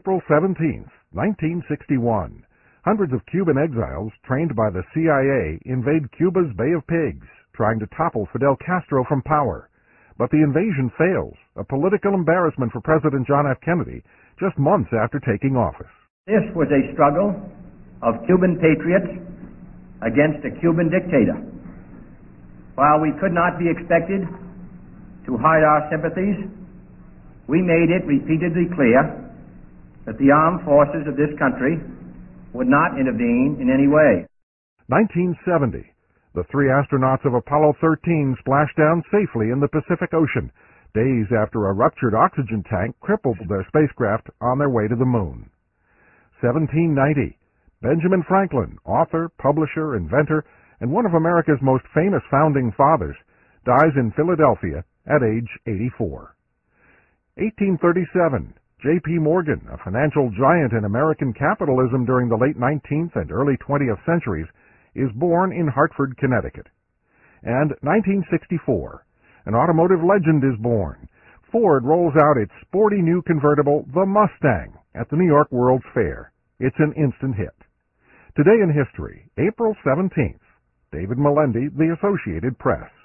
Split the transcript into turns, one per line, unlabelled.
April 17, 1961. Hundreds of Cuban exiles trained by the CIA invade Cuba's Bay of Pigs, trying to topple Fidel Castro from power. But the invasion fails, a political embarrassment for President John F. Kennedy, just months after taking office.
This was a struggle of Cuban patriots against a Cuban dictator. While we could not be expected to hide our sympathies, we made it repeatedly clear that the armed forces of this country would not intervene in any way.
1970. The three astronauts of Apollo 13 splashed down safely in the Pacific Ocean, days after a ruptured oxygen tank crippled their spacecraft on their way to the moon. 1790. Benjamin Franklin, author, publisher, inventor, and one of America's most famous founding fathers, dies in Philadelphia at age 84. 1837. J.P. Morgan, a financial giant in American capitalism during the late 19th and early 20th centuries, is born in Hartford, Connecticut. And 1964. An automotive legend is born. Ford rolls out its sporty new convertible, the Mustang, at the New York World's Fair. It's an instant hit. Today in history, April 17th. David Melendi, The Associated Press.